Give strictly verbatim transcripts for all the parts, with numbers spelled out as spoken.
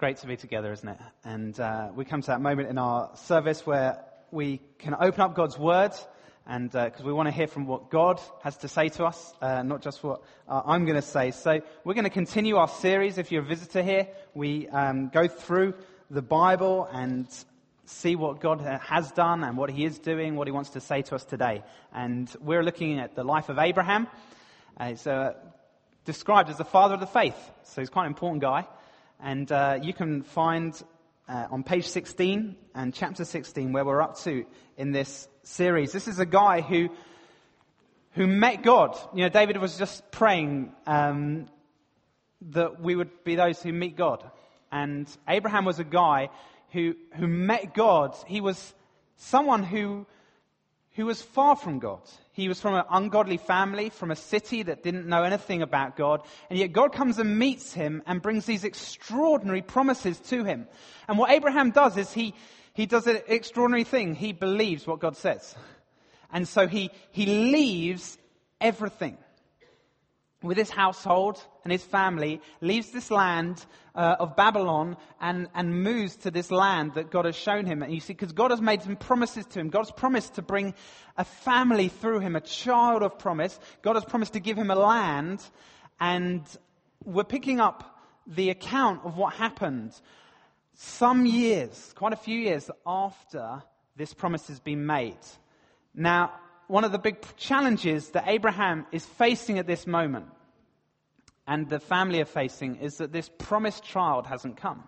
great to be together, isn't it? And uh, we come to that moment in our service where we can open up God's Word, and because uh, we want to hear from what God has to say to us, uh, not just what uh, I'm going to say. So we're going to continue our series. If you're a visitor here, we um, go through the Bible and see what God has done and what He is doing, what He wants to say to us today. And we're looking at the life of Abraham. Uh, he's uh, described as the father of the faith, so he's quite an important guy. And uh, you can find uh, on page sixteen and chapter sixteen where we're up to in this series. This is a guy who who met God. You know, David was just praying um, that we would be those who meet God. And Abraham was a guy who who met God. He was someone who who was far from God. He was from an ungodly family, from a city that didn't know anything about God. And yet God comes and meets him and brings these extraordinary promises to him. And what Abraham does is he, he does an extraordinary thing. He believes what God says. And so he, he leaves everything with his household and his family, leaves this land uh, of Babylon and, and moves to this land that God has shown him. And you see, because God has made some promises to him. God's promised to bring a family through him, a child of promise. God has promised to give him a land. And we're picking up the account of what happened some years, quite a few years after this promise has been made. Now, one of the big challenges that Abraham is facing at this moment, and the family are facing, is that this promised child hasn't come.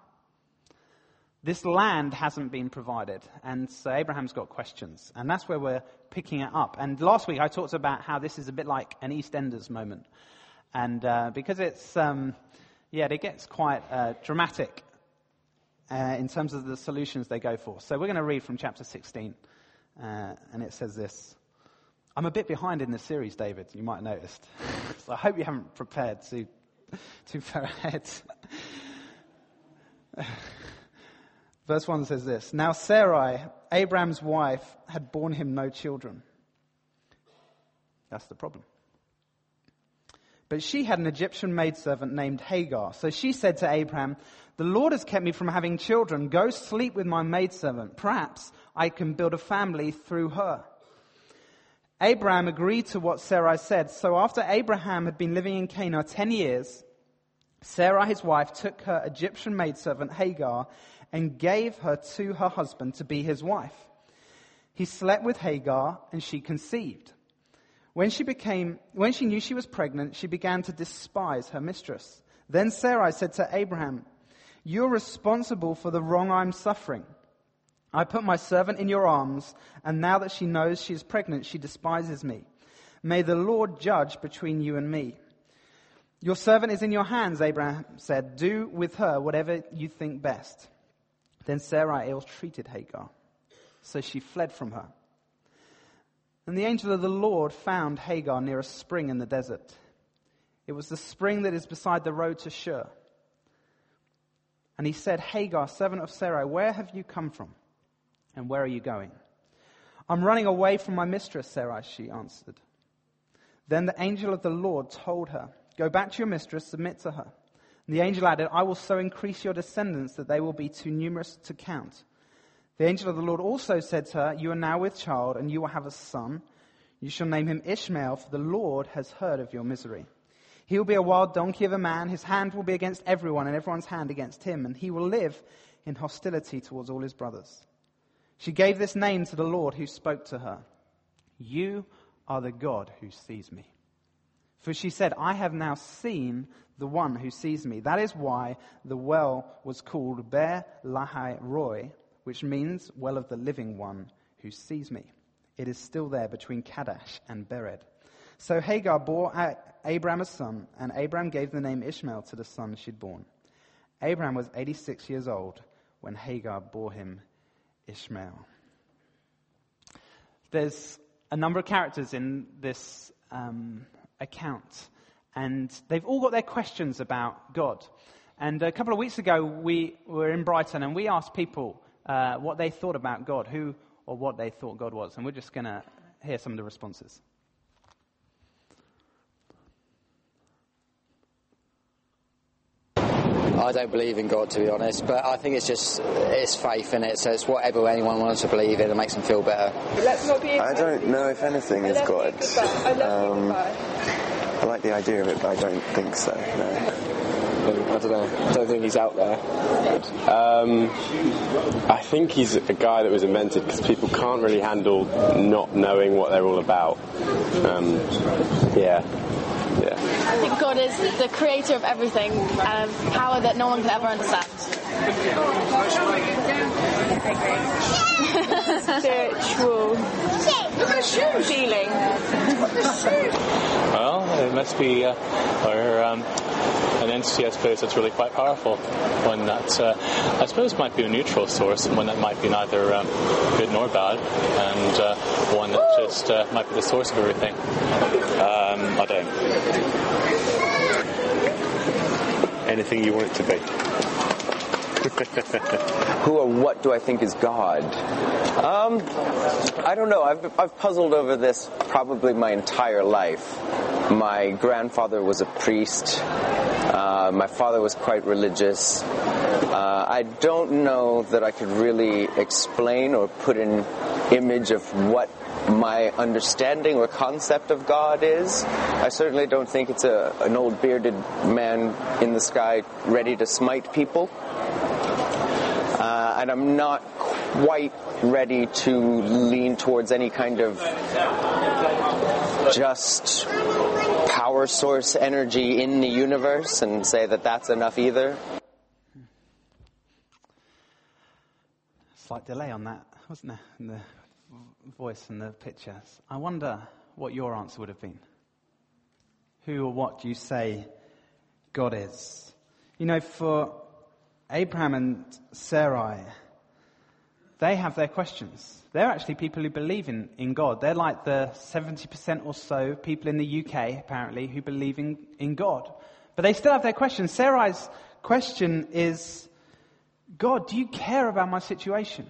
This land hasn't been provided. And so Abraham's got questions. And that's where we're picking it up. And last week I talked about how this is a bit like an EastEnders moment. And uh, because it's, um, yeah, it gets quite uh, dramatic uh, in terms of the solutions they go for. So we're going to read from chapter sixteen. Uh, and it says this. I'm a bit behind in the series, David, you might have noticed. So I hope you haven't prepared too, too far ahead. Verse one says this. Now Sarai, Abraham's wife, had borne him no children. That's the problem. But she had an Egyptian maidservant named Hagar. So she said to Abraham, the Lord has kept me from having children. Go sleep with my maidservant. Perhaps I can build a family through her. Abraham agreed to what Sarai said. So after Abraham had been living in Canaan ten years, Sarai, his wife, took her Egyptian maidservant Hagar and gave her to her husband to be his wife. He slept with Hagar and she conceived. When she became, when she knew she was pregnant, she began to despise her mistress. Then Sarai said to Abraham, you're responsible for the wrong I'm suffering. I put my servant in your arms, and now that she knows she is pregnant, she despises me. May the Lord judge between you and me. Your servant is in your hands, Abraham said. Do with her whatever you think best. Then Sarai ill-treated Hagar, so she fled from her. And the angel of the Lord found Hagar near a spring in the desert. It was the spring that is beside the road to Shur. And he said, Hagar, servant of Sarai, where have you come from? And where are you going? I'm running away from my mistress, Sarai, she answered. Then the angel of the Lord told her, go back to your mistress, submit to her. And the angel added, I will so increase your descendants that they will be too numerous to count. The angel of the Lord also said to her, you are now with child, and you will have a son. You shall name him Ishmael, for the Lord has heard of your misery. He will be a wild donkey of a man. His hand will be against everyone, and everyone's hand against him. And he will live in hostility towards all his brothers. She gave this name to the Lord who spoke to her. You are the God who sees me. For she said, I have now seen the one who sees me. That is why the well was called Be'er Lahai Roi, which means well of the living one who sees me. It is still there between Kadesh and Bered. So Hagar bore Abraham a son, and Abraham gave the name Ishmael to the son she'd born. Abraham was eighty-six years old when Hagar bore him Ishmael. There's a number of characters in this um, account, and they've all got their questions about God. And a couple of weeks ago, we were in Brighton, and we asked people uh, what they thought about God, who or what they thought God was. And we're just going to hear some of the responses. I don't believe in God, to be honest, but I think it's just, it's faith in it, so it's whatever anyone wants to believe in and makes them feel better. Let's not be I don't know if anything is God. Um, I like the idea of it, but I don't think so, no. I don't know. I don't think he's out there. Um, I think he's a guy that was invented because people can't really handle not knowing what they're all about. Um, yeah. Yeah. I think God is the creator of everything, um, power that no one can ever understand. Spiritual feeling. Well, it must be uh, or, um, an entity, I suppose, that's really quite powerful. One that, uh, I suppose, might be a neutral source, and one that might be neither um, good nor bad, and uh, one that just uh, might be the source of everything. Um, I don't. Anything you want it to be. Who or what do I think is God? Um, I don't know. I've, I've puzzled over this probably my entire life. My grandfather was a priest. Uh, my father was quite religious. Uh, I don't know that I could really explain or put an image of what my understanding or concept of God is. I certainly don't think it's a, an old bearded man in the sky ready to smite people. Uh, and I'm not quite ready to lean towards any kind of just power source energy in the universe and say that that's enough either. Slight delay on that, wasn't there? In the voice and the pictures. I wonder what your answer would have been. Who or what do you say God is? You know, for Abraham and Sarai, they have their questions. They're actually people who believe in, in God. They're like the seventy percent or so people in the U K, apparently, who believe in, in God. But they still have their questions. Sarai's question is, God, do you care about my situation?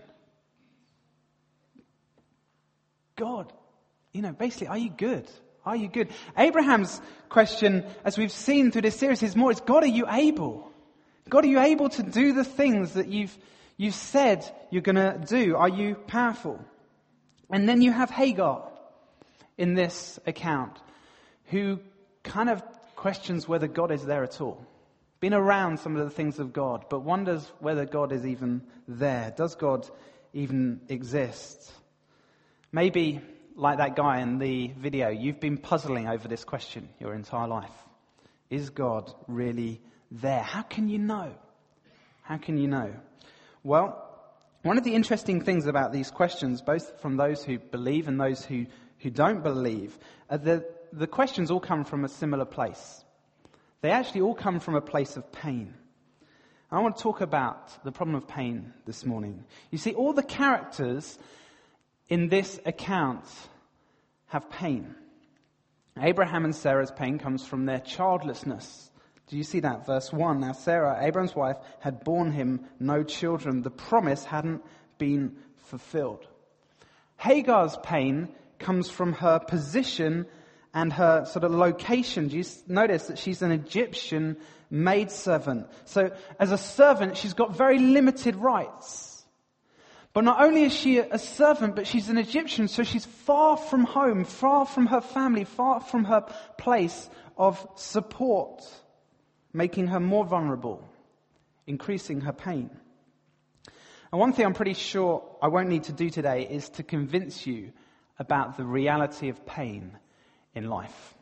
God, you know, basically, are you good? Are you good? Abraham's question, as we've seen through this series, is more, is God, are you able? God, are you able to do the things that you've you've said you're going to do? Are you powerful? And then you have Hagar in this account, who kind of questions whether God is there at all. Been around some of the things of God, but wonders whether God is even there. Does God even exist? Maybe, like that guy in the video, you've been puzzling over this question your entire life. Is God really there? How can you know? How can you know? Well, one of the interesting things about these questions, both from those who believe and those who, who don't believe, are that the questions all come from a similar place. They actually all come from a place of pain. I want to talk about the problem of pain this morning. You see, all the characters in this account have pain. Abraham and Sarah's pain comes from their childlessness. Do you see that? Verse one. Now Sarah, Abraham's wife, had borne him no children. The promise hadn't been fulfilled. Hagar's pain comes from her position and her sort of location. Do you notice that she's an Egyptian maidservant? So as a servant, she's got very limited rights. But not only is she a servant, but she's an Egyptian, so she's far from home, far from her family, far from her place of support, making her more vulnerable, increasing her pain. And one thing I'm pretty sure I won't need to do today is to convince you about the reality of pain in life.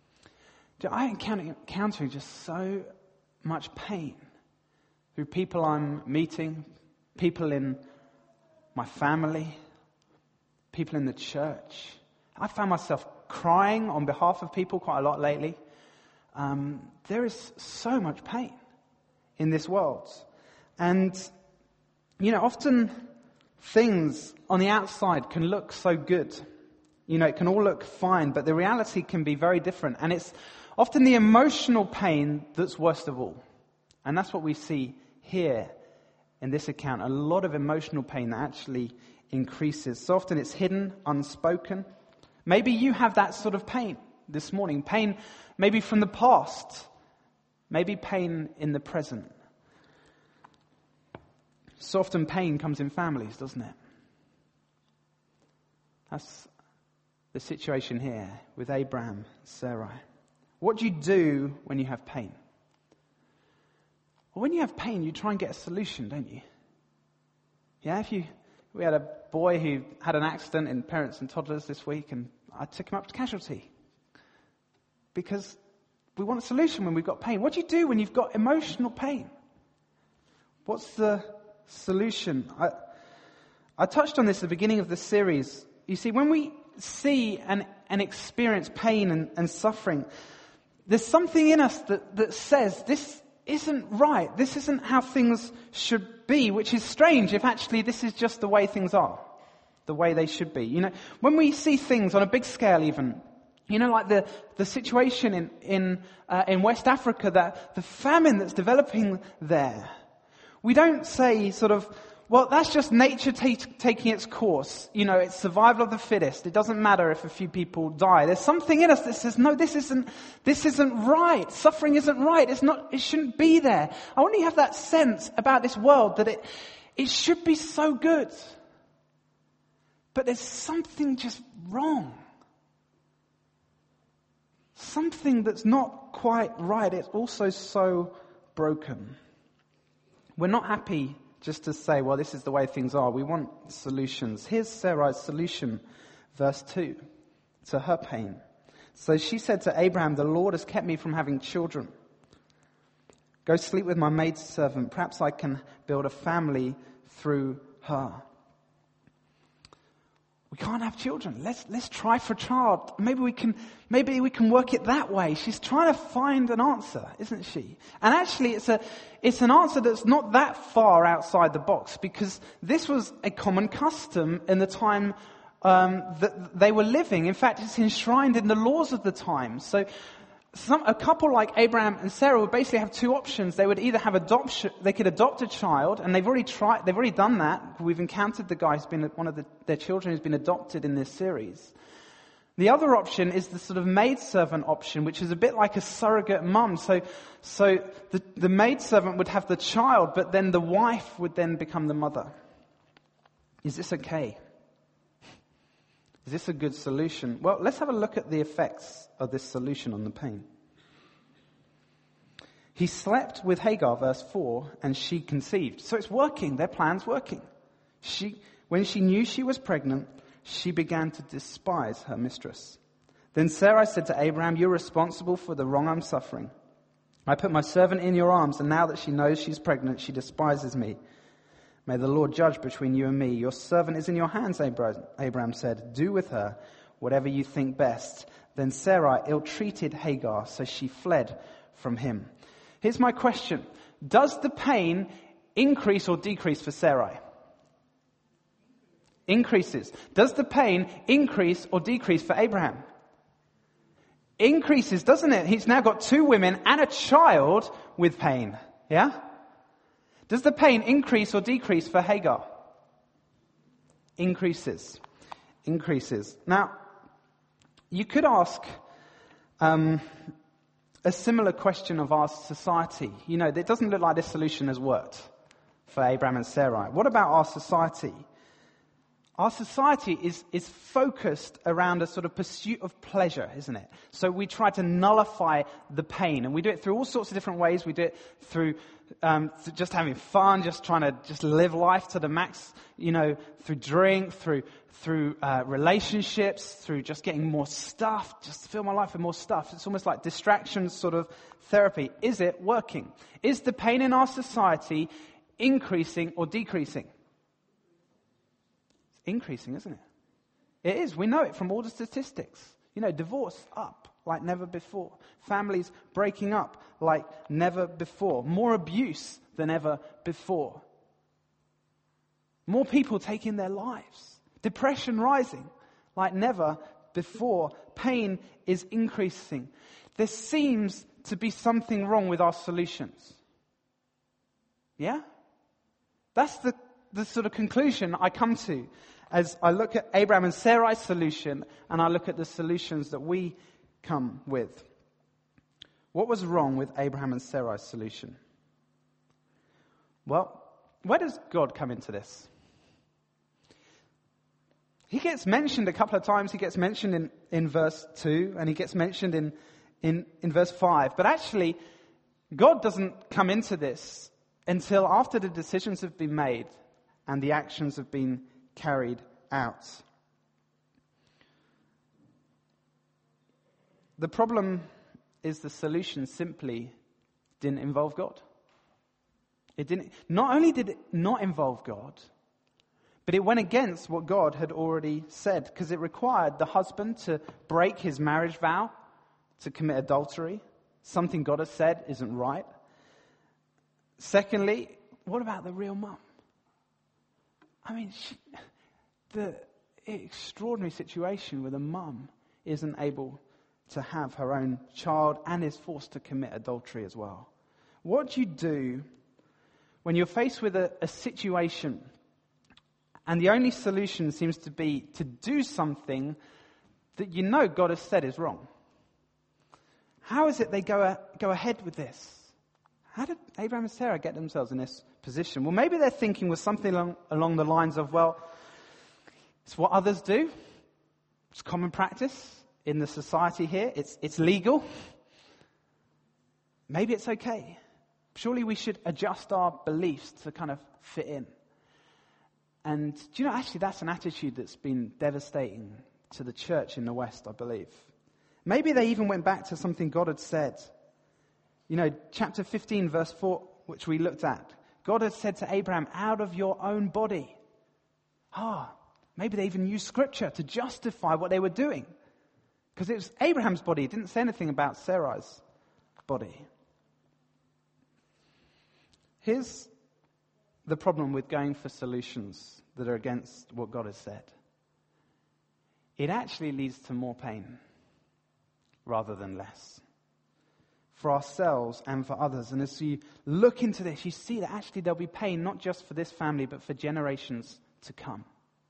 I'm encountering just so much pain through people I'm meeting, people in my family, people in the church. I found myself crying on behalf of people quite a lot lately. Um, there is so much pain in this world. And, you know, often things on the outside can look so good. You know, it can all look fine, but the reality can be very different. And it's often the emotional pain that's worst of all. And that's what we see here in this account. A lot of emotional pain that actually increases. So often it's hidden, unspoken. Maybe you have that sort of pain this morning. Pain maybe from the past. Maybe pain in the present. So often pain comes in families, doesn't it? That's the situation here with Abraham and Sarai. What do you do when you have pain? Well, when you have pain, you try and get a solution, don't you? Yeah, if you, we had a boy who had an accident in Parents and Toddlers this week, and I took him up to casualty. Because we want a solution when we've got pain. What do you do when you've got emotional pain? What's the solution? I, I touched on this at the beginning of the series. You see, when we see and, and experience pain and, and suffering, there's something in us that, that says this isn't right. This isn't how things should be, which is strange if actually this is just the way things are, the way they should be. You know, when we see things on a big scale even, you know, like the, the situation in, in, uh, in West Africa, that the famine that's developing there, we don't say sort of, well, that's just nature t- taking its course. You know, it's survival of the fittest. It doesn't matter if a few people die. There's something in us that says, no, this isn't, this isn't right. Suffering isn't right. It's not, it shouldn't be there. I want you to have that sense about this world that it, it should be so good. But there's something just wrong. Something that's not quite right. It's also so broken. We're not happy just to say, well, this is the way things are. We want solutions. Here's Sarai's solution, verse two, to her pain. So she said to Abraham, the Lord has kept me from having children. Go sleep with my maidservant. Perhaps I can build a family through her. We can't have children. Let's let's try for a child. Maybe we can maybe we can work it that way. She's trying to find an answer, isn't she? And actually it's a it's an answer that's not that far outside the box, because this was a common custom in the time um, that they were living. In fact, it's enshrined in the laws of the time. So Some, a couple like Abraham and Sarah would basically have two options. They would either have adoption, they could adopt a child, and they've already tried, they've already done that. We've encountered the guy who's been, one of the, their children who's been adopted in this series. The other option is the sort of maidservant option, which is a bit like a surrogate mum. So, so the, the maidservant would have the child, but then the wife would then become the mother. Is this okay? Is this a good solution? Well, let's have a look at the effects of this solution on the pain. He slept with Hagar, verse four, and she conceived. So it's working. Their plan's working. She, when she knew she was pregnant, she began to despise her mistress. Then Sarai said to Abraham, you're responsible for the wrong I'm suffering. I put my servant in your arms, and now that she knows she's pregnant, she despises me. May the Lord judge between you and me. Your servant is in your hands, Abraham said. Do with her whatever you think best. Then Sarai ill-treated Hagar, so she fled from him. Here's my question. Does the pain increase or decrease for Sarai? Increases. Does the pain increase or decrease for Abraham? Increases, doesn't it? He's now got two women and a child with pain. Yeah? Does the pain increase or decrease for Hagar? Increases. Increases. Now, you could ask um, a similar question of our society. You know, it doesn't look like this solution has worked for Abraham and Sarai. What about our society? Our society is, is focused around a sort of pursuit of pleasure, isn't it? So we try to nullify the pain, and we do it through all sorts of different ways. We do it through um, just having fun, just trying to just live life to the max, you know, through drink, through through uh, relationships, through just getting more stuff, just to fill my life with more stuff. It's almost like distraction sort of therapy. Is it working? Is the pain in our society increasing or decreasing? Increasing, isn't it? It is. We know it from all the statistics. You know, divorce up like never before. Families breaking up like never before. More abuse than ever before. More people taking their lives. Depression rising like never before. Pain is increasing. There seems to be something wrong with our solutions. Yeah? That's the, the sort of conclusion I come to as I look at Abraham and Sarai's solution, and I look at the solutions that we come with. What was wrong with Abraham and Sarai's solution? Well, where does God come into this? He gets mentioned a couple of times. He gets mentioned in, in verse two, and he gets mentioned in, in, in verse five. But actually, God doesn't come into this until after the decisions have been made and the actions have been carried out. The problem is the solution simply didn't involve God. It didn't. Not only did it not involve God, but it went against what God had already said, because it required the husband to break his marriage vow, to commit adultery. Something God has said isn't right. Secondly, what about the real mum? I mean, she, the extraordinary situation where the mum isn't able to have her own child and is forced to commit adultery as well. What do you do when you're faced with a, a situation and the only solution seems to be to do something that you know God has said is wrong? How is it they go, a, go ahead with this? How did Abraham and Sarah get themselves in this position? Well, maybe their thinking was something along, along the lines of, well, it's what others do. It's common practice in the society here. It's, it's legal. Maybe it's okay. Surely we should adjust our beliefs to kind of fit in. And do you know, actually that's an attitude that's been devastating to the church in the West, I believe. Maybe they even went back to something God had said. You know, chapter fifteen, verse four, which we looked at. God had said to Abraham, out of your own body. Ah, maybe they even used scripture to justify what they were doing. Because it was Abraham's body. It didn't say anything about Sarai's body. Here's the problem with going for solutions that are against what God has said. It actually leads to more pain rather than less. For ourselves and for others. And as you look into this, you see that actually there'll be pain not just for this family, but for generations to come.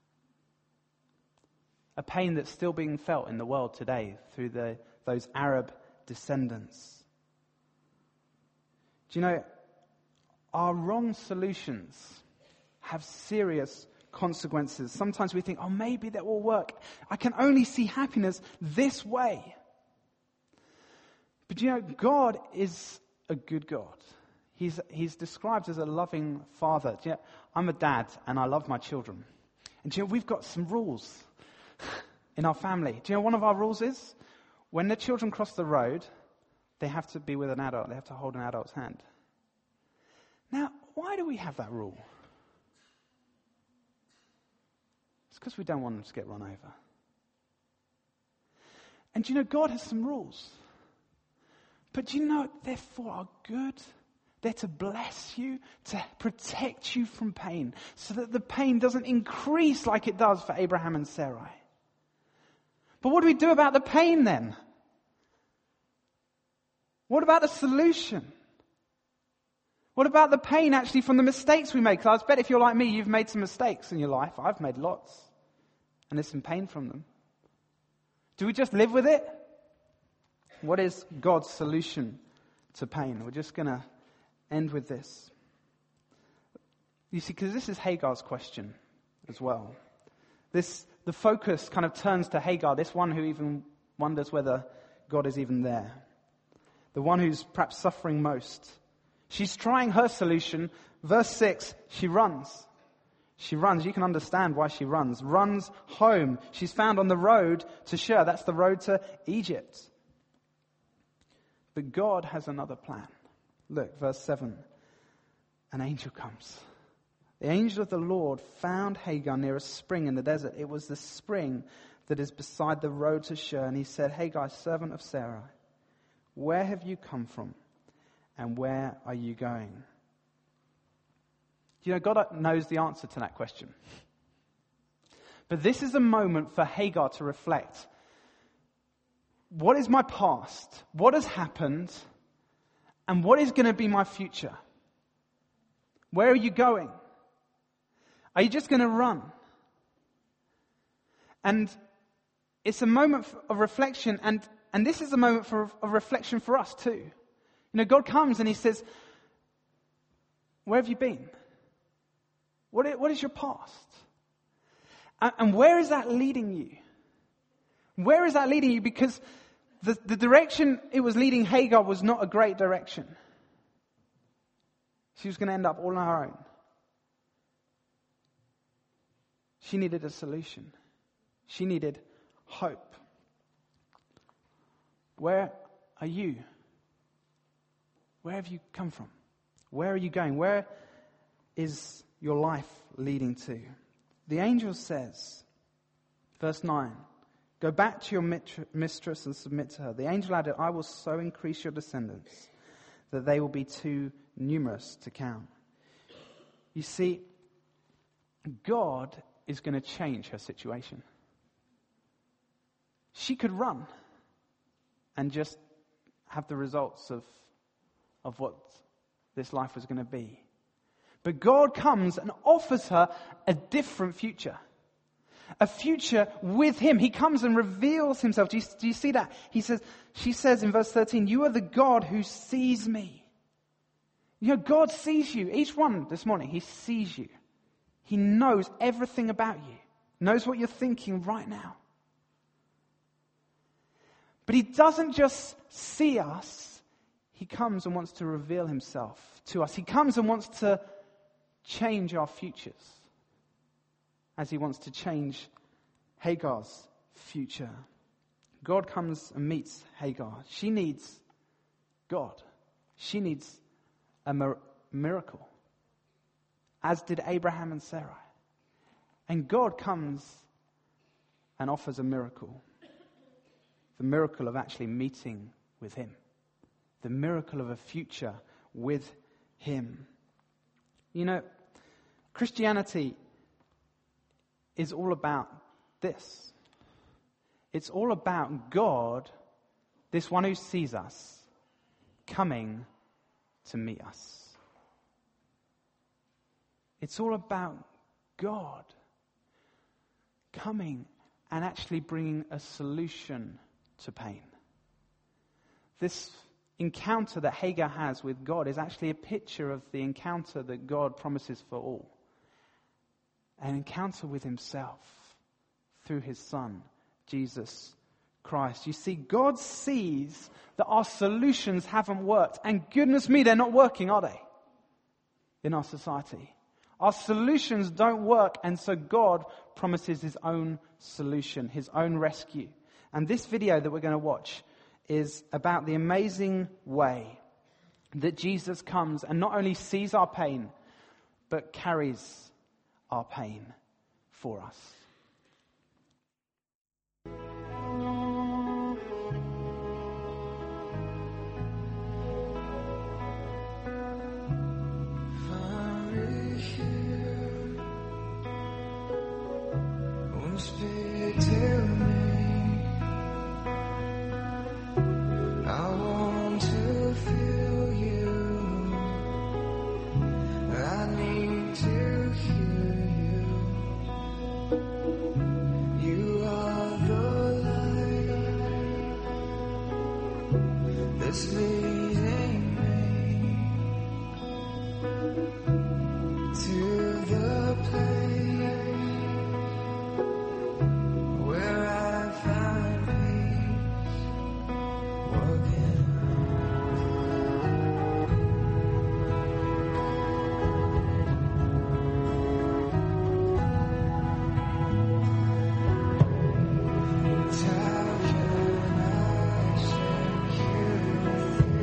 A pain that's still being felt in the world today through the, those Arab descendants. Do you know, our wrong solutions have serious consequences. Sometimes we think, oh, maybe that will work. I can only see happiness this way. But you know, God is a good God. He's, he's described as a loving father. Do you know, I'm a dad and I love my children. And do you know, we've got some rules in our family. Do you know one of our rules is? When the children cross the road, they have to be with an adult. They have to hold an adult's hand. Now, why do we have that rule? It's because we don't want them to get run over. And do you know, God has some rules. But do you know, they're for our good. They're to bless you, to protect you from pain, so that the pain doesn't increase like it does for Abraham and Sarai. But what do we do about the pain then? What about the solution? What about the pain actually from the mistakes we make? Because I bet if you're like me, you've made some mistakes in your life. I've made lots. And there's some pain from them. Do we just live with it? What is God's solution to pain? We're just going to end with this. You see, because this is Hagar's question as well. This, the focus kind of turns to Hagar, this one who even wonders whether God is even there. The one who's perhaps suffering most. She's trying her solution. Verse six, she runs. She runs. You can understand why she runs. Runs home. She's found on the road to Shur. That's the road to Egypt. But God has another plan. Look, verse seven. An angel comes. The angel of the Lord found Hagar near a spring in the desert. It was the spring that is beside the road to Shur. And he said, Hagar, servant of Sarah, where have you come from? And where are you going? You know, God knows the answer to that question. But this is a moment for Hagar to reflect. What is my past? What has happened? And what is going to be my future? Where are you going? Are you just going to run? And it's a moment of reflection, and, and this is a moment for, of reflection for us too. You know, God comes and he says, where have you been? What is, what is your past? And, and where is that leading you? Where is that leading you? Because the, the direction it was leading Hagar was not a great direction. She was going to end up all on her own. She needed a solution. She needed hope. Where are you? Where have you come from? Where are you going? Where is your life leading to? The angel says, verse nine, go back to your mistress and submit to her. The angel added, I will so increase your descendants that they will be too numerous to count. You see, God is going to change her situation. She could run and just have the results of, of what this life was going to be. But God comes and offers her a different future. A future with Him. He comes and reveals Himself. Do you, do you see that? He says, she says in verse thirteen, you are the God who sees me. You know, God sees you. Each one this morning, He sees you. He knows everything about you. Knows what you're thinking right now. But He doesn't just see us. He comes and wants to reveal Himself to us. He comes and wants to change our futures. As He wants to change Hagar's future. God comes and meets Hagar. She needs God. She needs a mir- miracle. As did Abraham and Sarah. And God comes and offers a miracle. The miracle of actually meeting with Him. The miracle of a future with Him. You know, Christianity is all about this. It's all about God, this one who sees us, coming to meet us. It's all about God coming and actually bringing a solution to pain. This encounter that Hagar has with God is actually a picture of the encounter that God promises for all. An encounter with Himself through His Son, Jesus Christ. You see, God sees that our solutions haven't worked. And goodness me, they're not working, are they? In our society. Our solutions don't work, and so God promises His own solution, His own rescue. And this video that we're going to watch is about the amazing way that Jesus comes and not only sees our pain, but carries our pain for us. Speak to me. I want to feel you. I need to hear you. You are the light that's leading me to the place with you.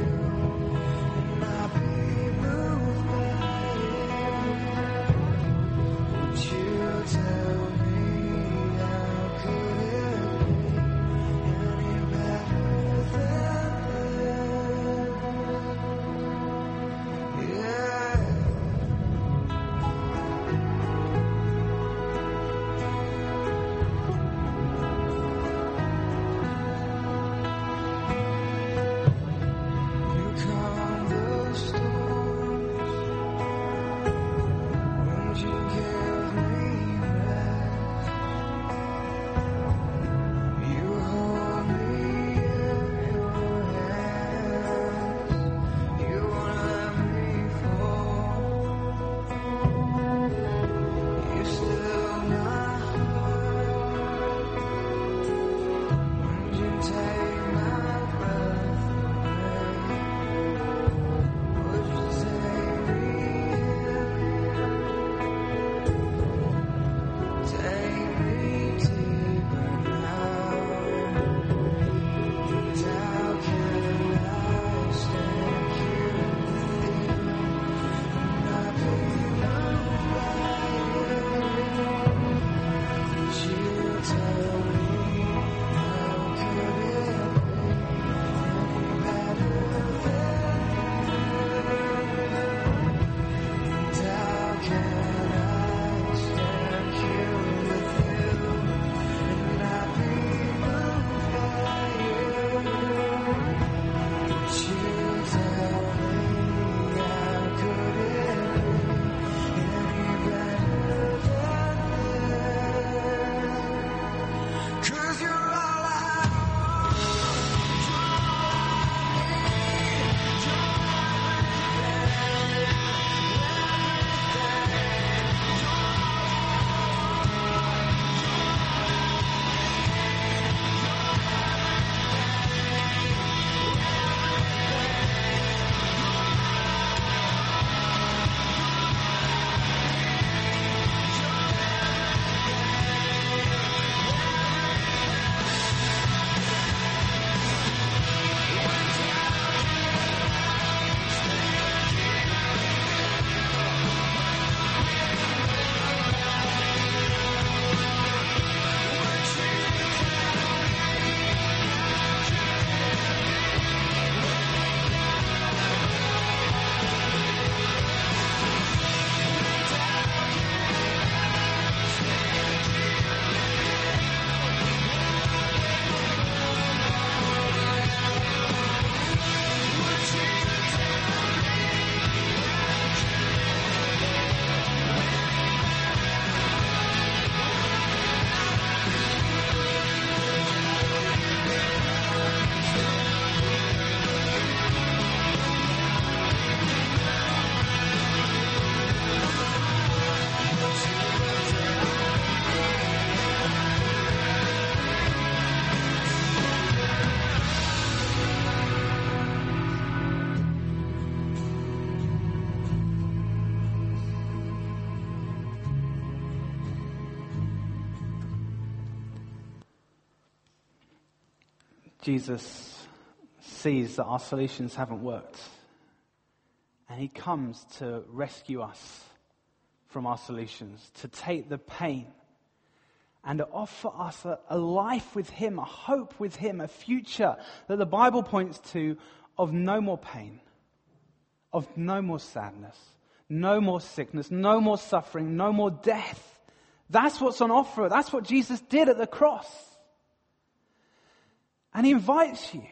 Jesus sees that our solutions haven't worked. And he comes to rescue us from our solutions, to take the pain and to offer us a, a life with him, a hope with him, a future that the Bible points to of no more pain, of no more sadness, no more sickness, no more suffering, no more death. That's what's on offer. That's what Jesus did at the cross. And he invites you,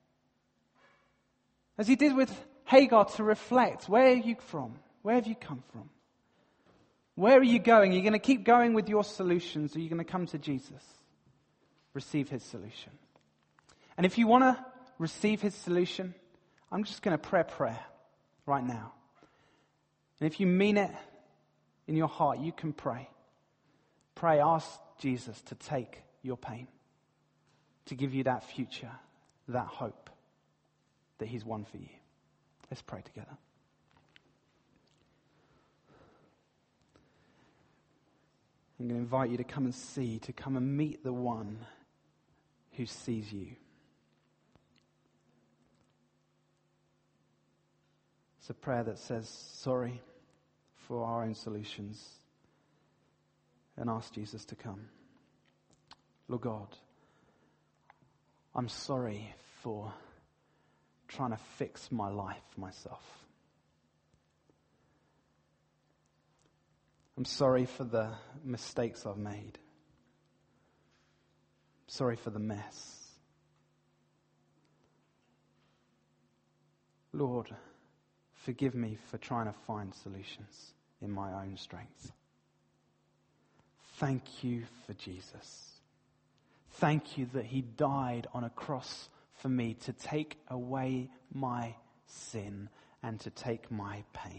as he did with Hagar, to reflect. Where are you from? Where have you come from? Where are you going? Are you going to keep going with your solutions, or are you going to come to Jesus? Receive his solution. And if you want to receive his solution, I'm just going to pray a prayer right now. And if you mean it in your heart, you can pray. Pray, ask Jesus to take your pain, to give you that future, that hope that he's won for you. Let's pray together. I'm going to invite you to come and see, to come and meet the one who sees you. It's a prayer that says sorry for our own solutions and ask Jesus to come. Lord God, I'm sorry for trying to fix my life myself. I'm sorry for the mistakes I've made. Sorry for the mess. Lord, forgive me for trying to find solutions in my own strength. Thank you for Jesus. Thank you that he died on a cross for me to take away my sin and to take my pain.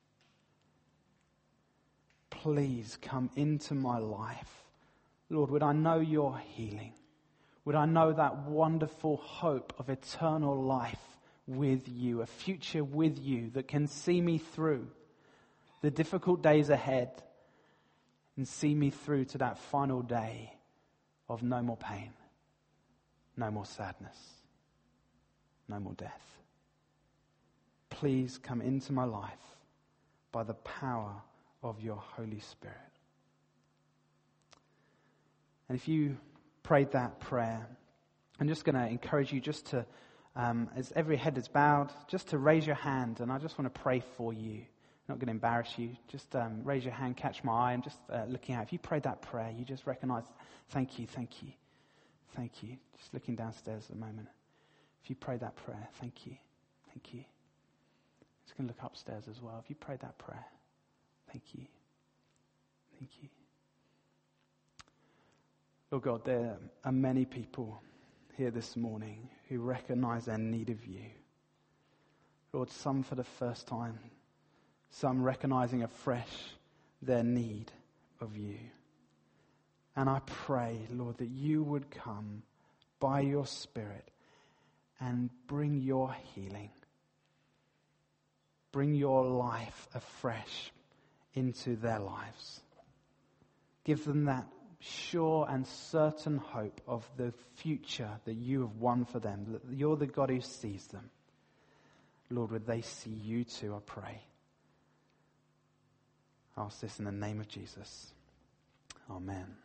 Please come into my life. Lord, would I know your healing? Would I know that wonderful hope of eternal life with you, a future with you that can see me through the difficult days ahead and see me through to that final day of no more pain, no more sadness, no more death. Please come into my life by the power of your Holy Spirit. And if you prayed that prayer, I'm just going to encourage you just to, um, as every head is bowed, just to raise your hand, and I just want to pray for you. I'm not going to embarrass you. Just um, raise your hand, catch my eye. I'm just uh, looking out. If you prayed that prayer, you just recognize, thank you, thank you, thank you. Just looking downstairs at the moment. If you prayed that prayer, thank you, thank you. Just going to look upstairs as well. If you prayed that prayer, thank you, thank you. Lord God, there are many people here this morning who recognize their need of you. Lord, some for the first time, some recognizing afresh their need of you. And I pray, Lord, that you would come by your Spirit and bring your healing, bring your life afresh into their lives. Give them that sure and certain hope of the future that you have won for them, that you're the God who sees them. Lord, would they see you too, I pray. I ask this in the name of Jesus. Amen.